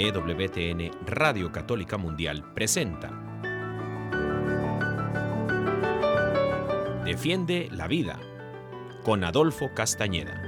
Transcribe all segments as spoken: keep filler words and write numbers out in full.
E W T N Radio Católica Mundial presenta Defiende la Vida con Adolfo Castañeda.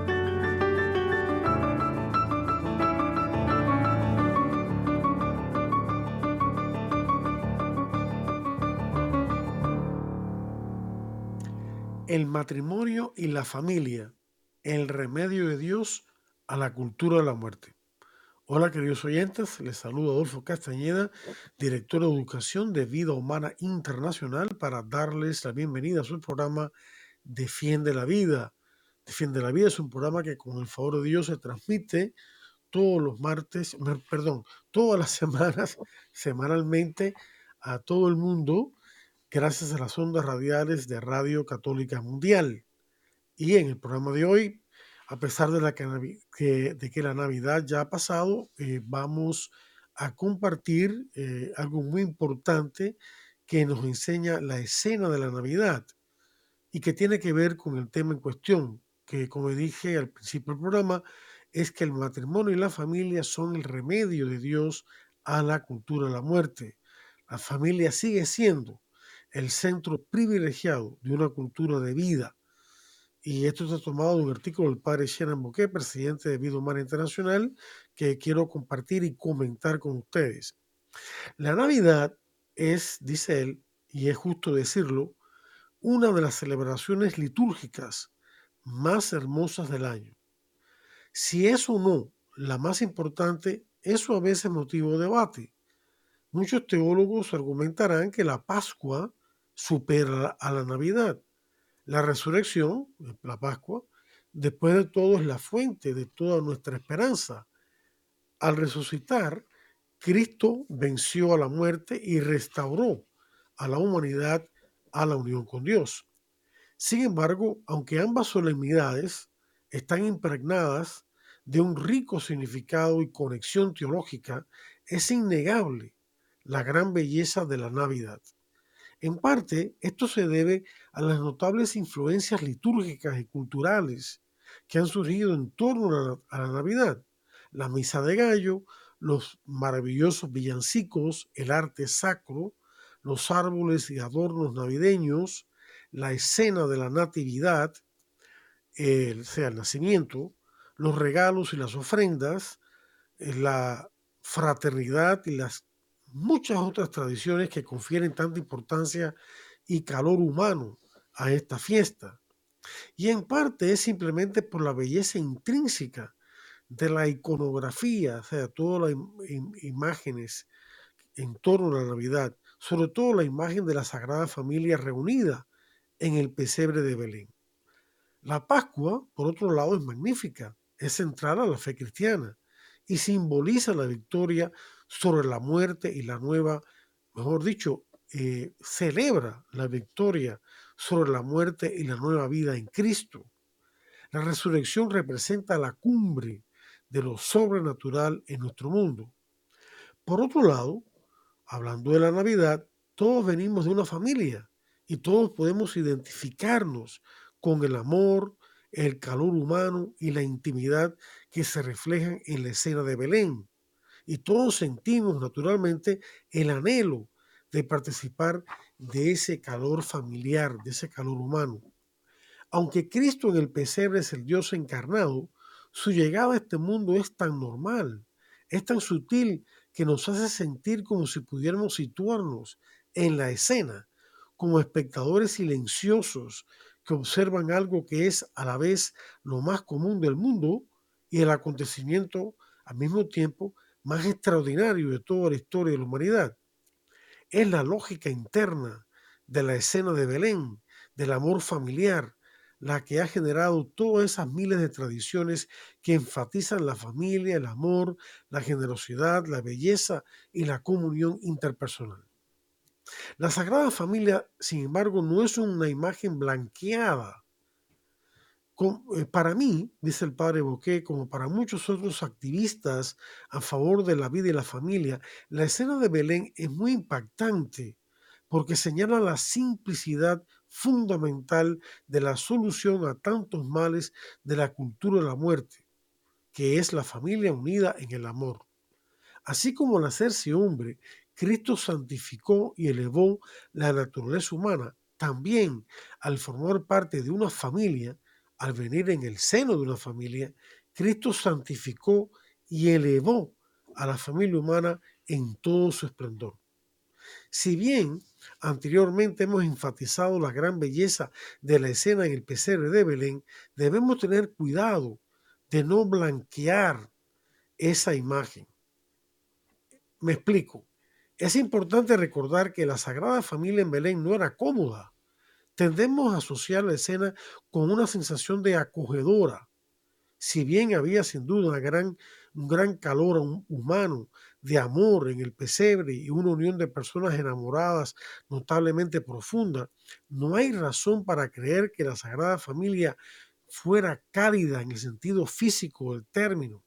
El matrimonio y la familia, el remedio de Dios a la cultura de la muerte. Hola queridos oyentes, les saluda Adolfo Castañeda, director de Educación de Vida Humana Internacional, para darles la bienvenida a su programa Defiende la Vida. Defiende la Vida es un programa que con el favor de Dios se transmite todos los martes, perdón, todas las semanas, semanalmente a todo el mundo, gracias a las ondas radiales de Radio Católica Mundial. Y en el programa de hoy, a pesar de, la que, que, de que la Navidad ya ha pasado, eh, vamos a compartir eh, algo muy importante que nos enseña la escena de la Navidad y que tiene que ver con el tema en cuestión, que como dije al principio del programa, es que el matrimonio y la familia son el remedio de Dios a la cultura de la muerte. La familia sigue siendo el centro privilegiado de una cultura de vida. Y esto está tomado de un artículo del padre Shannon Bouquet, presidente de Vida Humana Internacional, que quiero compartir y comentar con ustedes. La Navidad es, dice él, y es justo decirlo, una de las celebraciones litúrgicas más hermosas del año. Si es o no la más importante, eso a veces es motivo de debate. Muchos teólogos argumentarán que la Pascua supera a la Navidad. La resurrección, la Pascua, después de todo es la fuente de toda nuestra esperanza. Al resucitar, Cristo venció a la muerte y restauró a la humanidad a la unión con Dios. Sin embargo, aunque ambas solemnidades están impregnadas de un rico significado y conexión teológica, es innegable la gran belleza de la Navidad. En parte, esto se debe a las notables influencias litúrgicas y culturales que han surgido en torno a la, a la Navidad. La misa de gallo, los maravillosos villancicos, el arte sacro, los árboles y adornos navideños, la escena de la natividad, el, sea, el nacimiento, los regalos y las ofrendas, la fraternidad y las muchas otras tradiciones que confieren tanta importancia y calor humano a esta fiesta. Y en parte es simplemente por la belleza intrínseca de la iconografía, o sea, todas las im imágenes en torno a la Navidad, sobre todo la imagen de la Sagrada Familia reunida en el pesebre de Belén. La Pascua, por otro lado, es magnífica, es central a la fe cristiana y simboliza la victoria sobre la muerte y la nueva, mejor dicho, eh, celebra la victoria sobre la muerte y la nueva vida en Cristo. La resurrección representa la cumbre de lo sobrenatural en nuestro mundo. Por otro lado, hablando de la Navidad, todos venimos de una familia y todos podemos identificarnos con el amor, el calor humano y la intimidad que se reflejan en la escena de Belén. Y todos sentimos naturalmente el anhelo de participar de ese calor familiar, de ese calor humano. Aunque Cristo en el pesebre es el Dios encarnado, su llegada a este mundo es tan normal, es tan sutil que nos hace sentir como si pudiéramos situarnos en la escena, como espectadores silenciosos que observan algo que es a la vez lo más común del mundo y el acontecimiento al mismo tiempo más extraordinario de toda la historia de la humanidad. Es la lógica interna de la escena de Belén, del amor familiar, la que ha generado todas esas miles de tradiciones que enfatizan la familia, el amor, la generosidad, la belleza y la comunión interpersonal. La Sagrada Familia, sin embargo, no es una imagen blanqueada. Para mí, dice el padre Bouquet, como para muchos otros activistas a favor de la vida y la familia, la escena de Belén es muy impactante porque señala la simplicidad fundamental de la solución a tantos males de la cultura de la muerte, que es la familia unida en el amor. Así como al hacerse hombre, Cristo santificó y elevó la naturaleza humana, también al formar parte de una familia, al venir en el seno de una familia, Cristo santificó y elevó a la familia humana en todo su esplendor. Si bien anteriormente hemos enfatizado la gran belleza de la escena en el pesebre de Belén, debemos tener cuidado de no blanquear esa imagen. Me explico. Es importante recordar que la Sagrada Familia en Belén no era cómoda. Tendemos a asociar la escena con una sensación de acogedora. Si bien había sin duda una gran, un gran calor humano de amor en el pesebre y una unión de personas enamoradas notablemente profunda, no hay razón para creer que la Sagrada Familia fuera cálida en el sentido físico del término.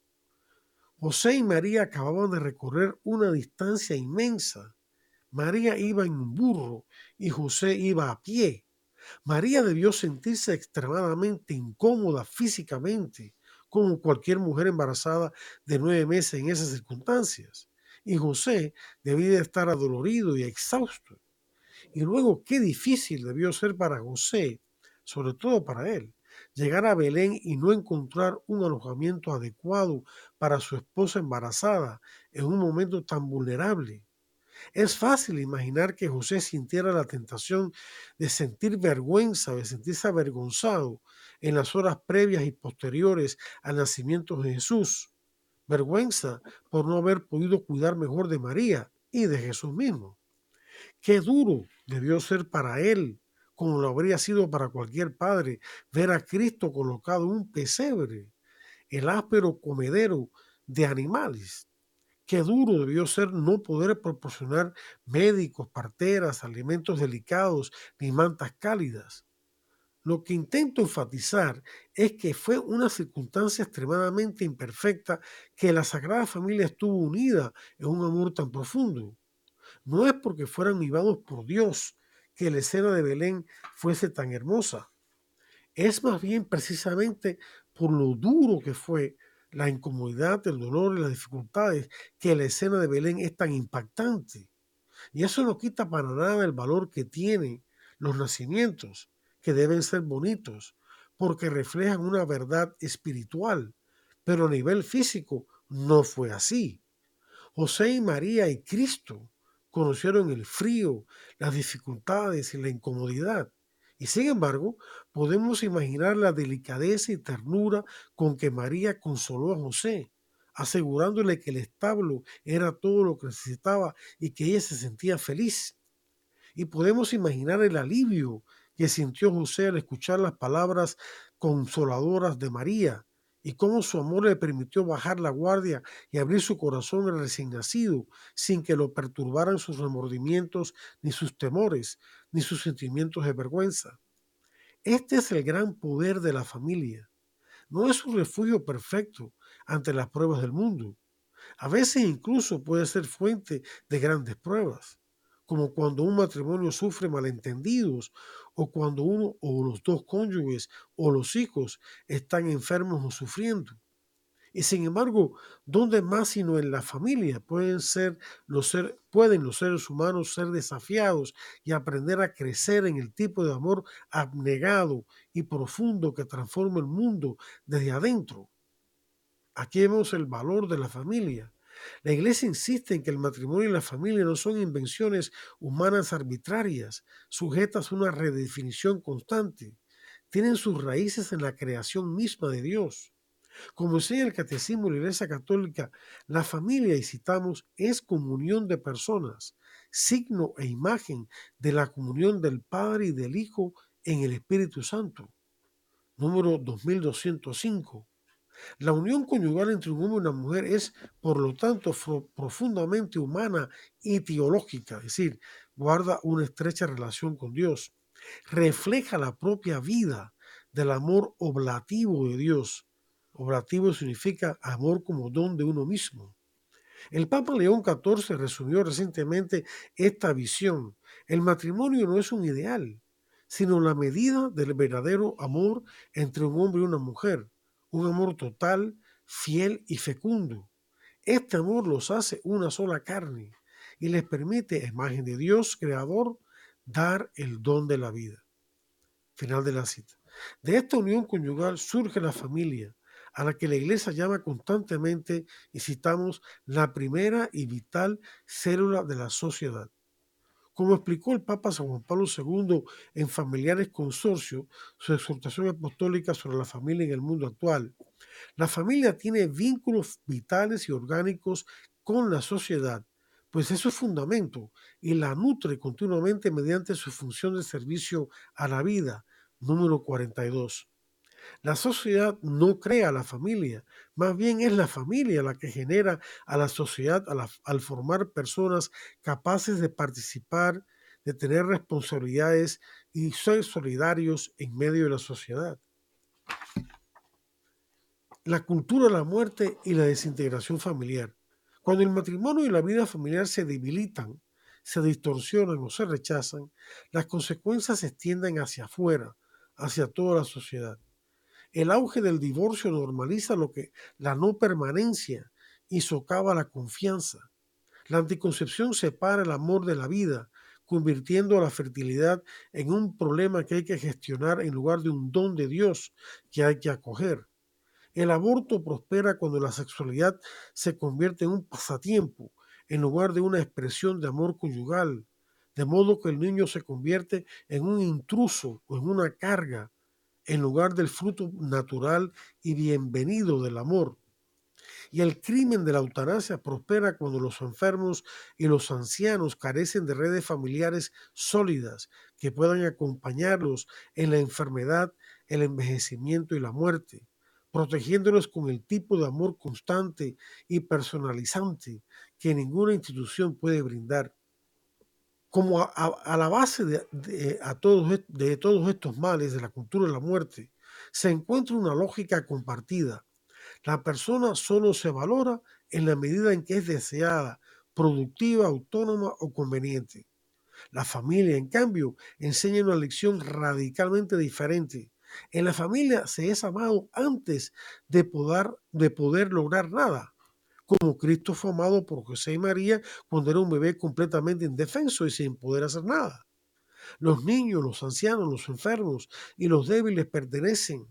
José y María acababan de recorrer una distancia inmensa. María iba en un burro y José iba a pie. María debió sentirse extremadamente incómoda físicamente, como cualquier mujer embarazada de nueve meses en esas circunstancias. Y José debía estar adolorido y exhausto. Y luego, qué difícil debió ser para José, sobre todo para él, llegar a Belén y no encontrar un alojamiento adecuado para su esposa embarazada en un momento tan vulnerable. Es fácil imaginar que José sintiera la tentación de sentir vergüenza, de sentirse avergonzado en las horas previas y posteriores al nacimiento de Jesús. Vergüenza por no haber podido cuidar mejor de María y de Jesús mismo. Qué duro debió ser para él, como lo habría sido para cualquier padre, ver a Cristo colocado en un pesebre, el áspero comedero de animales. Qué duro debió ser no poder proporcionar médicos, parteras, alimentos delicados ni mantas cálidas. Lo que intento enfatizar es que fue una circunstancia extremadamente imperfecta que la Sagrada Familia estuvo unida en un amor tan profundo. No es porque fueran mimados por Dios que la escena de Belén fuese tan hermosa. Es más bien precisamente por lo duro que fue la incomodidad, el dolor y las dificultades que la escena de Belén es tan impactante. Y eso no quita para nada el valor que tienen los nacimientos, que deben ser bonitos, porque reflejan una verdad espiritual. Pero a nivel físico no fue así. José y María y Cristo conocieron el frío, las dificultades y la incomodidad. Y sin embargo, podemos imaginar la delicadeza y ternura con que María consoló a José, asegurándole que el establo era todo lo que necesitaba y que ella se sentía feliz. Y podemos imaginar el alivio que sintió José al escuchar las palabras consoladoras de María y cómo su amor le permitió bajar la guardia y abrir su corazón al recién nacido sin que lo perturbaran sus remordimientos, ni sus temores, ni sus sentimientos de vergüenza. Este es el gran poder de la familia. No es un refugio perfecto ante las pruebas del mundo. A veces incluso puede ser fuente de grandes pruebas, como cuando un matrimonio sufre malentendidos o cuando uno o los dos cónyuges o los hijos están enfermos o sufriendo. Y sin embargo, ¿dónde más sino en la familia pueden ser los ser, pueden los seres humanos ser desafiados y aprender a crecer en el tipo de amor abnegado y profundo que transforma el mundo desde adentro? Aquí vemos el valor de la familia. La Iglesia insiste en que el matrimonio y la familia no son invenciones humanas arbitrarias, sujetas a una redefinición constante. Tienen sus raíces en la creación misma de Dios. Como enseña el Catecismo de la Iglesia Católica, la familia, y citamos, es comunión de personas, signo e imagen de la comunión del Padre y del Hijo en el Espíritu Santo. Número dos mil doscientos cinco. La unión conyugal entre un hombre y una mujer es, por lo tanto, profundamente humana y teológica, es decir, guarda una estrecha relación con Dios. Refleja la propia vida del amor oblativo de Dios. Oblativo significa amor como don de uno mismo. El Papa León catorce resumió recientemente esta visión. El matrimonio no es un ideal, sino la medida del verdadero amor entre un hombre y una mujer, un amor total, fiel y fecundo. Este amor los hace una sola carne y les permite, a imagen de Dios creador, dar el don de la vida. Final de la cita. De esta unión conyugal surge la familia, a la que la Iglesia llama constantemente, y citamos, la primera y vital célula de la sociedad. Como explicó el Papa San Juan Pablo segundo en Familiares Consorcio, su exhortación apostólica sobre la familia en el mundo actual, la familia tiene vínculos vitales y orgánicos con la sociedad, pues es su fundamento y la nutre continuamente mediante su función de servicio a la vida. Número cuarenta y dos. La sociedad no crea a la familia, más bien es la familia la que genera a la sociedad a la- al formar personas capaces de participar, de tener responsabilidades y ser solidarios en medio de la sociedad. La cultura de la muerte y la desintegración familiar. Cuando el matrimonio y la vida familiar se debilitan, se distorsionan o se rechazan, las consecuencias se extienden hacia afuera, hacia toda la sociedad. El auge del divorcio normaliza lo que la no permanencia y socava la confianza. La anticoncepción separa el amor de la vida, convirtiendo a la fertilidad en un problema que hay que gestionar en lugar de un don de Dios que hay que acoger. El aborto prospera cuando la sexualidad se convierte en un pasatiempo en lugar de una expresión de amor conyugal, de modo que el niño se convierte en un intruso o en una carga en lugar del fruto natural y bienvenido del amor. Y el crimen de la eutanasia prospera cuando los enfermos y los ancianos carecen de redes familiares sólidas que puedan acompañarlos en la enfermedad, el envejecimiento y la muerte, protegiéndolos con el tipo de amor constante y personalizante que ninguna institución puede brindar. Como a, a, a la base de, de, a todos, de todos estos males de la cultura de la muerte se encuentra una lógica compartida. La persona solo se valora en la medida en que es deseada, productiva, autónoma o conveniente. La familia, en cambio, enseña una lección radicalmente diferente. En la familia se es amado antes de poder, de poder lograr nada, como Cristo fue amado por José y María cuando era un bebé completamente indefenso y sin poder hacer nada. Los niños, los ancianos, los enfermos y los débiles pertenecen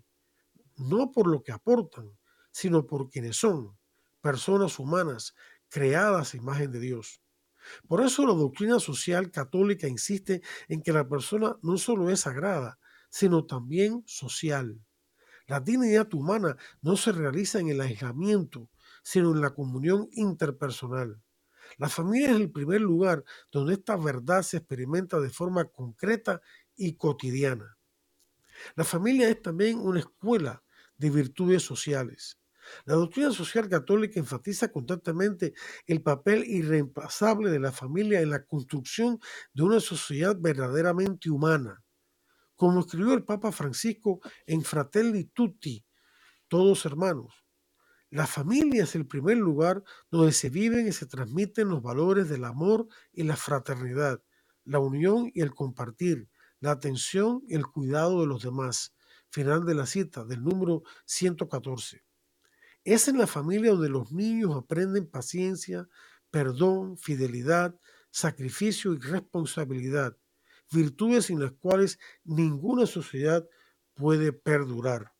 no por lo que aportan, sino por quienes son, personas humanas creadas a imagen de Dios. Por eso la doctrina social católica insiste en que la persona no solo es sagrada, sino también social. La dignidad humana no se realiza en el aislamiento, sino en la comunión interpersonal. La familia es el primer lugar donde esta verdad se experimenta de forma concreta y cotidiana. La familia es también una escuela de virtudes sociales. La doctrina social católica enfatiza constantemente el papel irreemplazable de la familia en la construcción de una sociedad verdaderamente humana. Como escribió el Papa Francisco en Fratelli Tutti, todos hermanos, la familia es el primer lugar donde se viven y se transmiten los valores del amor y la fraternidad, la unión y el compartir, la atención y el cuidado de los demás. Final de la cita del número ciento catorce. Es en la familia donde los niños aprenden paciencia, perdón, fidelidad, sacrificio y responsabilidad, virtudes sin las cuales ninguna sociedad puede perdurar.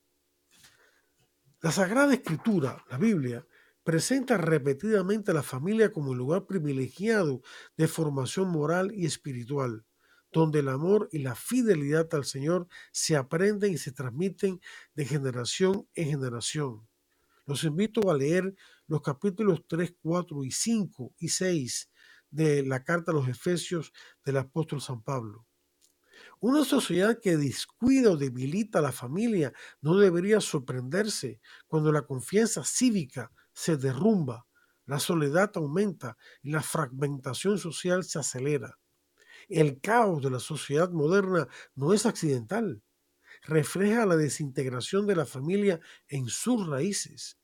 La Sagrada Escritura, la Biblia, presenta repetidamente a la familia como el lugar privilegiado de formación moral y espiritual, donde el amor y la fidelidad al Señor se aprenden y se transmiten de generación en generación. Los invito a leer los capítulos tres, cuatro y cinco y seis de la carta a los Efesios del apóstol San Pablo. Una sociedad que descuida o debilita a la familia no debería sorprenderse cuando la confianza cívica se derrumba, la soledad aumenta y la fragmentación social se acelera. El caos de la sociedad moderna no es accidental, refleja la desintegración de la familia en sus raíces.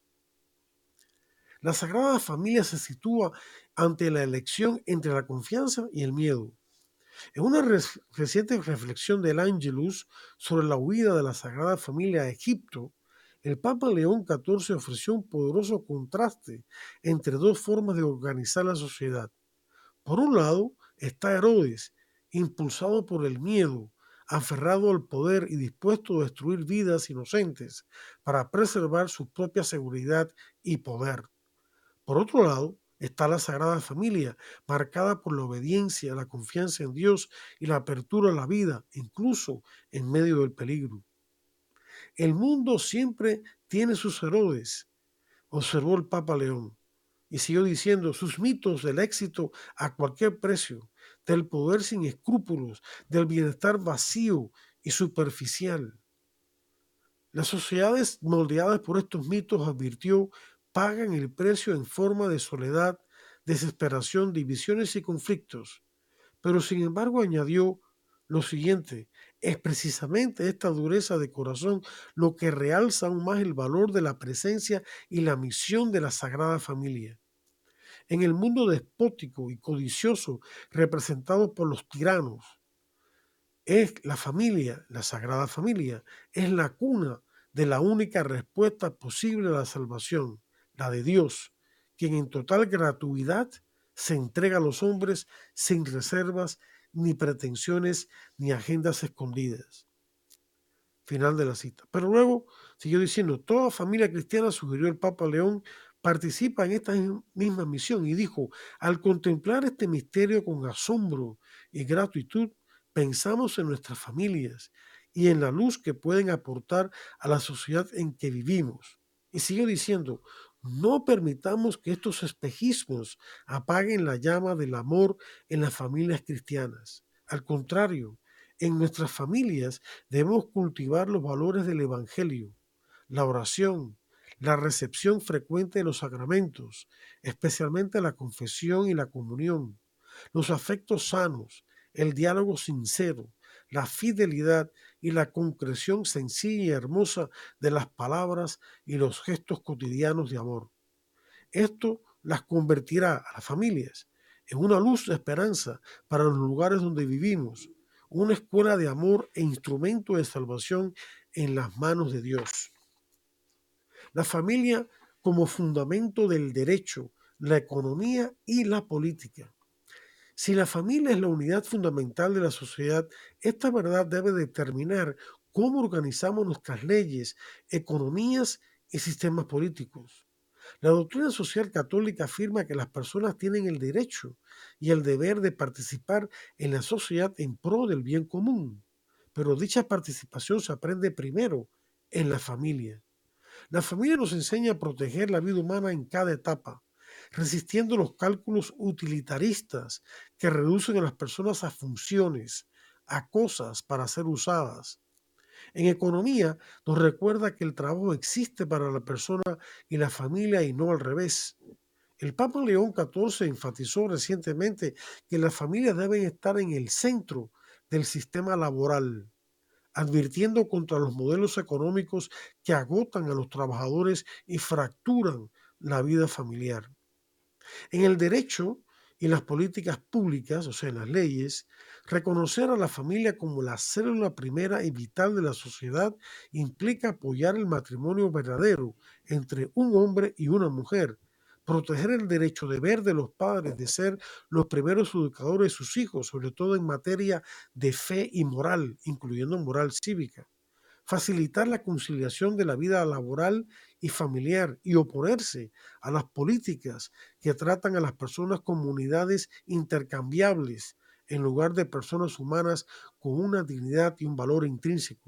La Sagrada Familia se sitúa ante la elección entre la confianza y el miedo. En una res- reciente reflexión del Angelus sobre la huida de la Sagrada Familia a Egipto, El Papa León catorce ofreció un poderoso contraste entre dos formas de organizar la sociedad. Por un lado está Herodes, impulsado por el miedo, aferrado al poder y dispuesto a destruir vidas inocentes para preservar su propia seguridad y poder. Por otro lado está la Sagrada Familia, marcada por la obediencia, la confianza en Dios y la apertura a la vida, incluso en medio del peligro. El mundo siempre tiene sus Herodes, observó el Papa León. Y siguió diciendo, sus mitos del éxito a cualquier precio, del poder sin escrúpulos, del bienestar vacío y superficial. Las sociedades moldeadas por estos mitos, advirtió, pagan el precio en forma de soledad, desesperación, divisiones y conflictos. Pero sin embargo añadió lo siguiente, es precisamente esta dureza de corazón lo que realza aún más el valor de la presencia y la misión de la Sagrada Familia. En el mundo despótico y codicioso representado por los tiranos, es la familia, la Sagrada Familia, es la cuna de la única respuesta posible a la salvación, la de Dios, quien en total gratuidad se entrega a los hombres sin reservas, ni pretensiones, ni agendas escondidas. Final de la cita. Pero luego siguió diciendo, toda familia cristiana, sugirió el Papa León, participa en esta misma misión y dijo, al contemplar este misterio con asombro y gratitud, pensamos en nuestras familias y en la luz que pueden aportar a la sociedad en que vivimos. Y siguió diciendo, no permitamos que estos espejismos apaguen la llama del amor en las familias cristianas. Al contrario, en nuestras familias debemos cultivar los valores del Evangelio, la oración, la recepción frecuente de los sacramentos, especialmente la confesión y la comunión, los afectos sanos, el diálogo sincero, la fidelidad y la concreción sencilla y hermosa de las palabras y los gestos cotidianos de amor. Esto las convertirá a las familias en una luz de esperanza para los lugares donde vivimos, una escuela de amor e instrumento de salvación en las manos de Dios. La familia como fundamento del derecho, la economía y la política. Si la familia es la unidad fundamental de la sociedad, esta verdad debe determinar cómo organizamos nuestras leyes, economías y sistemas políticos. La doctrina social católica afirma que las personas tienen el derecho y el deber de participar en la sociedad en pro del bien común, pero dicha participación se aprende primero en la familia. La familia nos enseña a proteger la vida humana en cada etapa, resistiendo los cálculos utilitaristas que reducen a las personas a funciones, a cosas para ser usadas. En economía nos recuerda que el trabajo existe para la persona y la familia y no al revés. El Papa León catorce enfatizó recientemente que las familias deben estar en el centro del sistema laboral, advirtiendo contra los modelos económicos que agotan a los trabajadores y fracturan la vida familiar. En el derecho y las políticas públicas, o sea, en las leyes, reconocer a la familia como la célula primera y vital de la sociedad implica apoyar el matrimonio verdadero entre un hombre y una mujer, proteger el derecho deber de los padres de ser los primeros educadores de sus hijos, sobre todo en materia de fe y moral, incluyendo moral cívica, facilitar la conciliación de la vida laboral y familiar y oponerse a las políticas que tratan a las personas como unidades intercambiables en lugar de personas humanas con una dignidad y un valor intrínseco.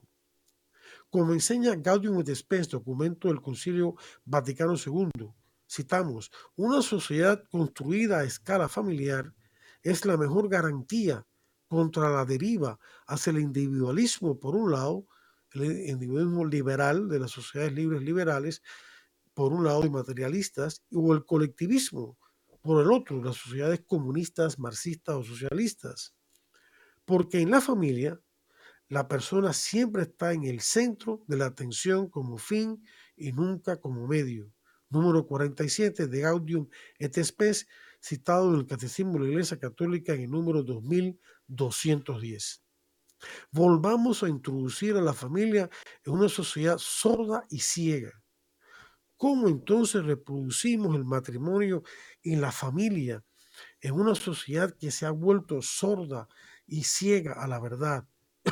Como enseña Gaudium et Spes, documento del Concilio Vaticano segundo, citamos, una sociedad construida a escala familiar es la mejor garantía contra la deriva hacia el individualismo, por un lado, el individualismo liberal de las sociedades libres liberales, por un lado, y materialistas, o el colectivismo, por el otro, las sociedades comunistas, marxistas o socialistas. Porque en la familia, la persona siempre está en el centro de la atención como fin y nunca como medio. Número cuarenta y siete de Gaudium et Spes, citado en el Catecismo de la Iglesia Católica en el número dos mil doscientos diez. Volvamos a introducir a la familia en una sociedad sorda y ciega. ¿Cómo entonces reproducimos el matrimonio y la familia en una sociedad que se ha vuelto sorda y ciega a la verdad?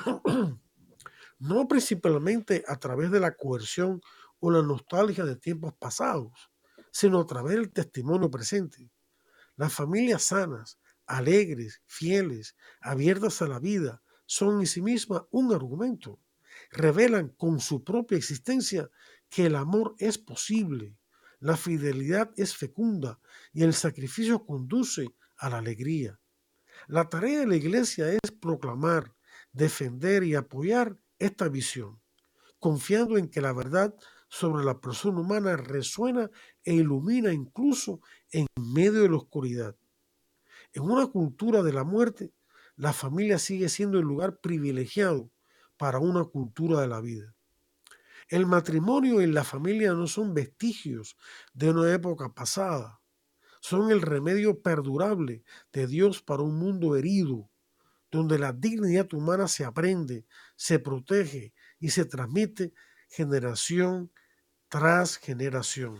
No principalmente a través de la coerción o la nostalgia de tiempos pasados, sino a través del testimonio presente. Las familias sanas, alegres, fieles, abiertas a la vida, son en sí mismas un argumento. Revelan con su propia existencia que el amor es posible, la fidelidad es fecunda y el sacrificio conduce a la alegría. La tarea de la iglesia es proclamar, defender y apoyar esta visión, confiando en que la verdad sobre la persona humana resuena e ilumina incluso en medio de la oscuridad. En una cultura de la muerte, la familia sigue siendo el lugar privilegiado para una cultura de la vida. El matrimonio y la familia no son vestigios de una época pasada, son el remedio perdurable de Dios para un mundo herido, donde la dignidad humana se aprende, se protege y se transmite generación tras generación.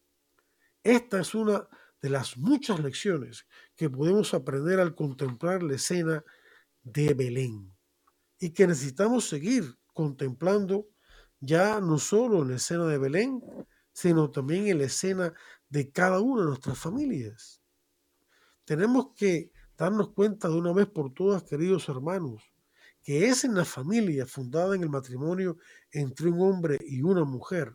Esta es una de las muchas lecciones que podemos aprender al contemplar la escena de Belén y que necesitamos seguir contemplando ya no solo en la escena de Belén, sino también en la escena de cada una de nuestras familias. Tenemos que darnos cuenta de una vez por todas, queridos hermanos, que es en la familia fundada en el matrimonio entre un hombre y una mujer,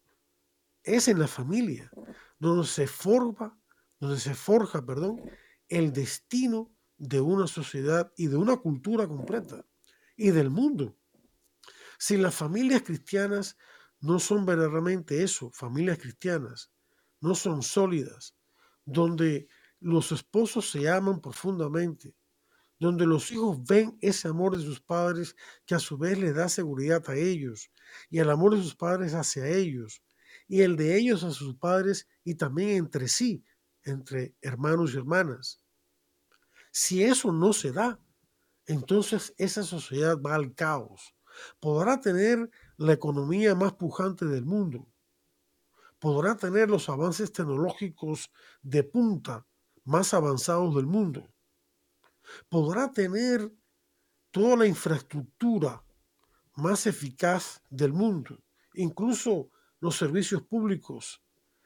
es en la familia donde se forja, donde se forja, perdón, el destino de una sociedad y de una cultura completa y del mundo. Si las familias cristianas no son verdaderamente eso, familias cristianas, no son sólidas, donde los esposos se aman profundamente, donde los hijos ven ese amor de sus padres que a su vez les da seguridad a ellos, y el amor de sus padres hacia ellos, y el de ellos a sus padres y también entre sí, entre hermanos y hermanas. Si eso no se da, entonces esa sociedad va al caos. Podrá tener la economía más pujante del mundo, podrá tener los avances tecnológicos de punta más avanzados del mundo, podrá tener toda la infraestructura más eficaz del mundo, incluso los servicios públicos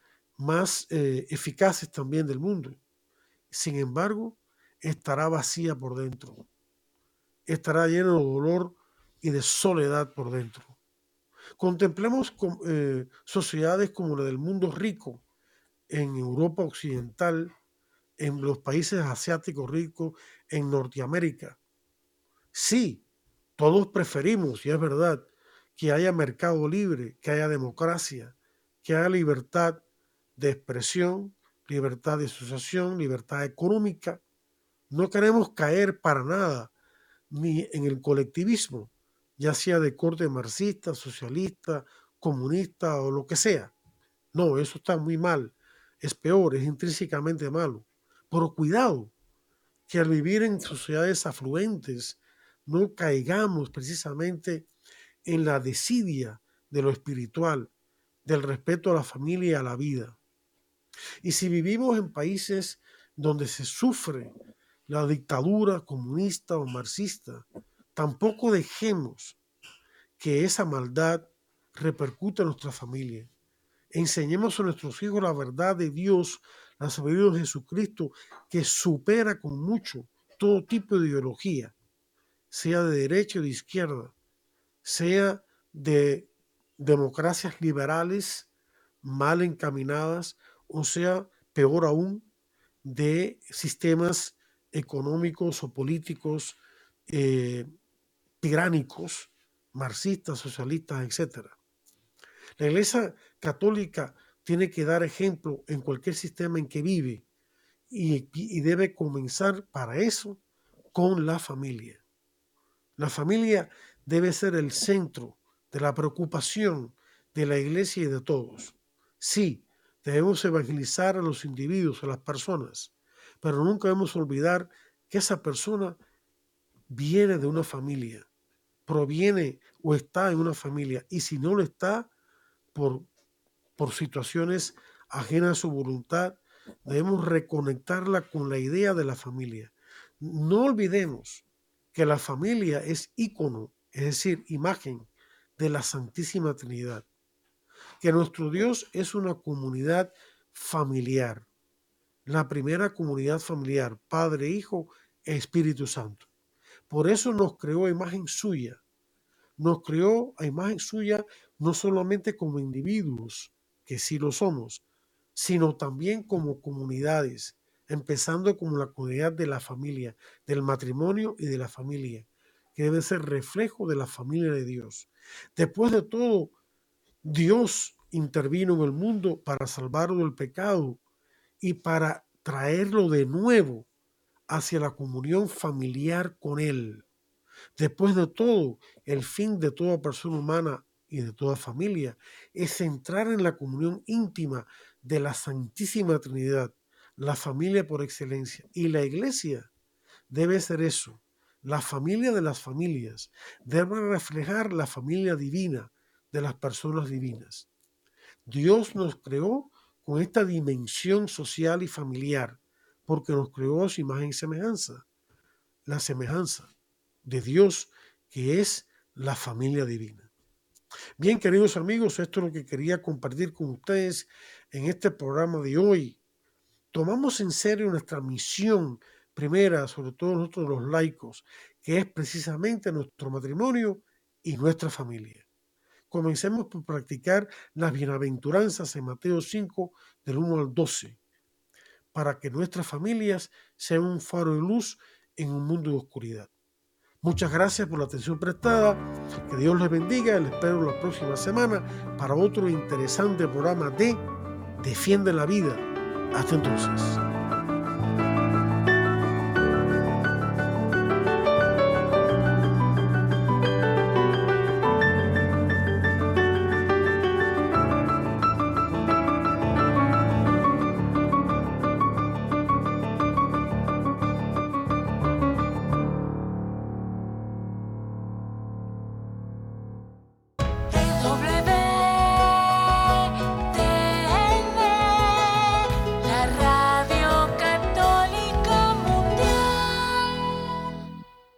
más eh, eficaces también del mundo. Sin embargo, estará vacía por dentro, estará lleno de dolor y de soledad por dentro. Contemplemos con, eh, sociedades como la del mundo rico en Europa Occidental, en los países asiáticos ricos, en Norteamérica. Sí, todos preferimos, y es verdad, que haya mercado libre, que haya democracia, que haya libertad de expresión, libertad de asociación, libertad económica. No queremos caer para nada ni en el colectivismo, ya sea de corte marxista, socialista, comunista o lo que sea. No, eso está muy mal, es peor, es intrínsecamente malo. Pero cuidado, que al vivir en sociedades afluentes no caigamos precisamente en la desidia de lo espiritual, del respeto a la familia y a la vida. Y si vivimos en países donde se sufre la dictadura comunista o marxista, tampoco dejemos que esa maldad repercute en nuestra familia. Enseñemos a nuestros hijos la verdad de Dios, la sabiduría de Jesucristo, que supera con mucho todo tipo de ideología, sea de derecha o de izquierda, sea de democracias liberales mal encaminadas, o sea, peor aún, de sistemas económicos o políticos eh, tiránicos, marxistas, socialistas, etcétera. La Iglesia Católica tiene que dar ejemplo en cualquier sistema en que vive y, y debe comenzar para eso con la familia. La familia debe ser el centro de la preocupación de la Iglesia y de todos. Sí, debemos evangelizar a los individuos, a las personas, pero nunca debemos olvidar que esa persona viene de una familia proviene o está en una familia, y si no lo está, por, por situaciones ajenas a su voluntad, debemos reconectarla con la idea de la familia. No olvidemos que la familia es ícono, es decir, imagen de la Santísima Trinidad, que nuestro Dios es una comunidad familiar, la primera comunidad familiar, Padre, Hijo, Espíritu Santo. Por eso nos creó a imagen suya, nos creó a imagen suya no solamente como individuos, que sí lo somos, sino también como comunidades, empezando como la comunidad de la familia, del matrimonio y de la familia, que debe ser reflejo de la familia de Dios. Después de todo, Dios intervino en el mundo para salvarlo del pecado y para traerlo de nuevo hacia la comunión familiar con Él. Después de todo, el fin de toda persona humana y de toda familia es entrar en la comunión íntima de la Santísima Trinidad, la familia por excelencia. Y la iglesia debe ser eso, la familia de las familias, debe reflejar la familia divina de las personas divinas. Dios nos creó con esta dimensión social y familiar, porque nos creó a su imagen y semejanza, la semejanza de Dios, que es la familia divina. Bien, queridos amigos, esto es lo que quería compartir con ustedes en este programa de hoy. Tomamos en serio nuestra misión primera, sobre todo nosotros los laicos, que es precisamente nuestro matrimonio y nuestra familia. Comencemos por practicar las bienaventuranzas en Mateo cinco, del uno al doce, para que nuestras familias sean un faro de luz en un mundo de oscuridad. Muchas gracias por la atención prestada. Que Dios les bendiga. Les espero la próxima semana para otro interesante programa de Defiende la Vida. Hasta entonces.